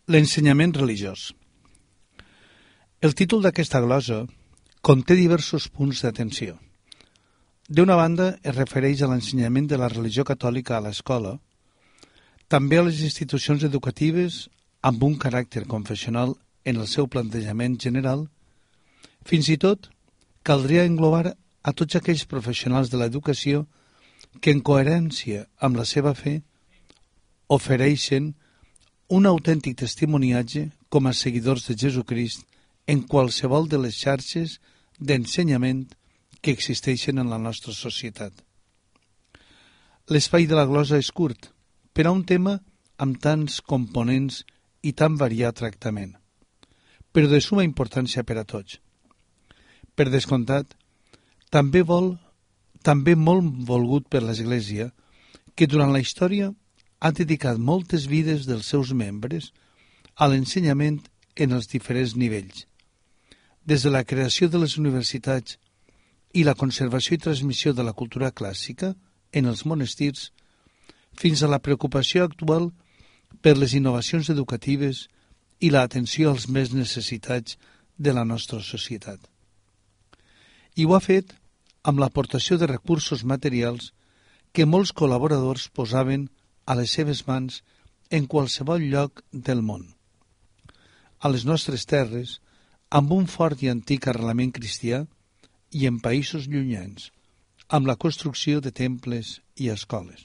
L'ensenyament religiós. El títol d'aquesta glosa conté diversos punts d'atenció. D'una banda, es refereix a l'ensenyament de la religió catòlica a l'escola, també a les institucions educatives amb un caràcter confessional en el seu plantejament general. Fins i tot, caldria englobar a tots aquells professionals de l'educació que, en coherència amb la seva fe, ofereixen un autèntic testimoniatge com a seguidors de Jesucrist en qualsevol de les xarxes d'ensenyament que existeixen en la nostra societat. L'espai de la glosa és curt, per a un tema amb tants components i tan variat tractament, però de suma importància per a tots. Per descomptat, també molt volgut per l'Església, que durant la història ha dedicat moltes vides dels seus membres a l'ensenyament en els diferents nivells, des de la creació de les universitats i la conservació i transmissió de la cultura clàssica en els monestirs, fins a la preocupació actual per les innovacions educatives i l'atenció als més necessitats de la nostra societat. I ho ha fet amb l'aportació de recursos materials que molts col·laboradors posaven a les seves mans en qualsevol lloc del món. A les nostres terres, amb un fort i antic arrelament cristià, i en països llunyans, amb la construcció de temples i escoles.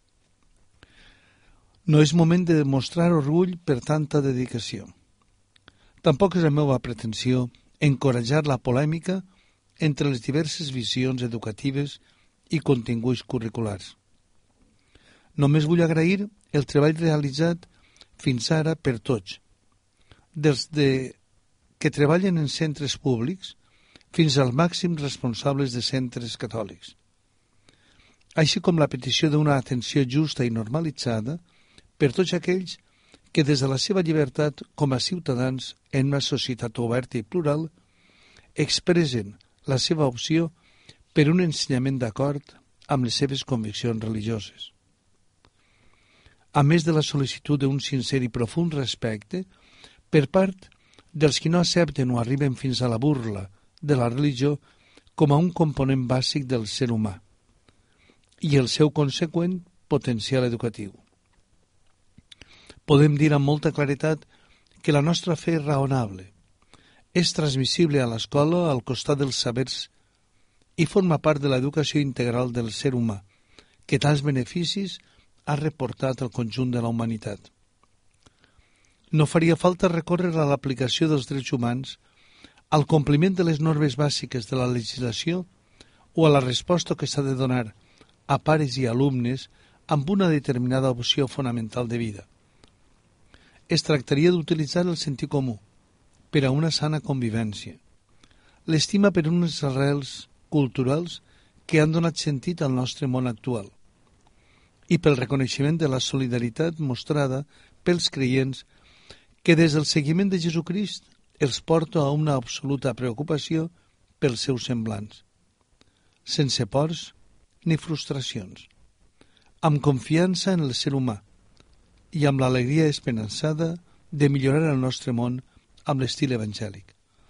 No és moment de demostrar orgull per tanta dedicació. Tampoc és la meva pretensió encoratjar la polèmica entre les diverses visions educatives i continguts curriculars. Només vull agrair el treball realitzat fins ara per tots, des que treballen en centres públics fins als màxims responsables de centres catòlics, així com la petició d'una atenció justa i normalitzada per tots aquells que des de la seva llibertat com a ciutadans en una societat oberta i plural expressen la seva opció per un ensenyament d'acord amb les seves conviccions religioses. A més de la sol·licitud d'un sincer i profund respecte per part dels qui no accepten o arriben fins a la burla de la religió com a un component bàsic del ser humà i el seu conseqüent potencial educatiu. Podem dir amb molta claretat que la nostra fe és raonable, és transmissible a l'escola al costat dels sabers i forma part de l'educació integral del ser humà, que tants beneficis ha reportat al conjunt de la humanitat. No faria falta recórrer a l'aplicació dels drets humans, al compliment de les normes bàsiques de la legislació o a la resposta que s'ha de donar a pares i alumnes amb una determinada opció fonamental de vida. Es tractaria d'utilitzar el sentit comú per a una sana convivència, l'estima per unes arrels culturals que han donat sentit al nostre món actual i pel reconeixement de la solidaritat mostrada pels creients que des del seguiment de Jesucrist els porta a una absoluta preocupació pels seus semblants, sense pors ni frustracions, amb confiança en el ser humà i amb l'alegria esperançada de millorar el nostre món amb l'estil evangèlic.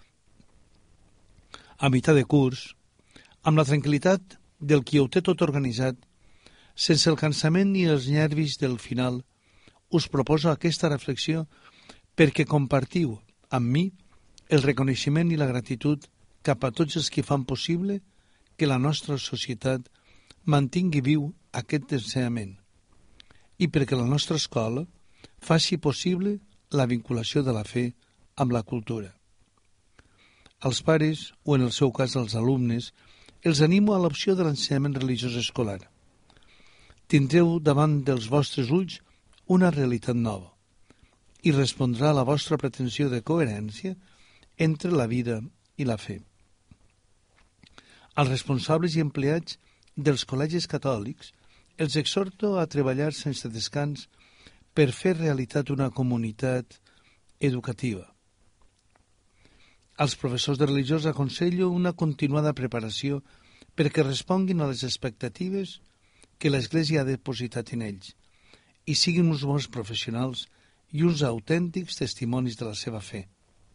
A meitat de curs, amb la tranquil·litat del qui ho té tot organitzat, sense el cansament ni els nervis del final, us proposo aquesta reflexió perquè compartiu amb mi el reconeixement i la gratitud cap a tots els que fan possible que la nostra societat mantingui viu aquest ensenyament i perquè la nostra escola faci possible la vinculació de la fe amb la cultura. Als pares, o en el seu cas als alumnes, els animo a l'opció de l'ensenyament religiós escolar. Tindreu davant dels vostres ulls una realitat nova i respondrà a la vostra pretensió de coherència entre la vida i la fe. Als responsables i empleats dels col·legis catòlics els exhorto a treballar sense descans per fer realitat una comunitat educativa. Als professors de religiós aconsello una continuada preparació perquè responguin a les expectatives que l'Església ha depositat en ells i siguin uns bons professionals i uns autèntics testimonis de la seva fe.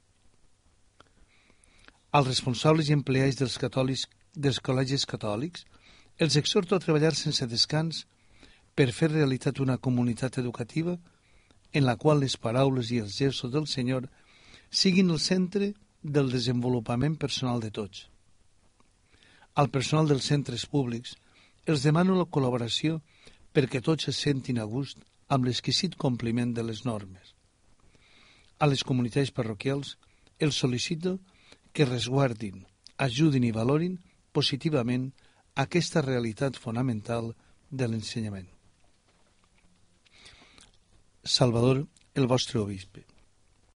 Als responsables i empleats dels col·legis catòlics els exhorto a treballar sense descans per fer realitat una comunitat educativa en la qual les paraules i els gestos del Senyor siguin el centre del desenvolupament personal de tots. Al personal dels centres públics els demano la col·laboració perquè tots se sentin a gust amb l'exquisit compliment de les normes. A les comunitats parroquials els sol·licito que resguardin, ajudin i valorin positivament aquesta realitat fonamental de l'ensenyament. Salvador, el vostre obisbe.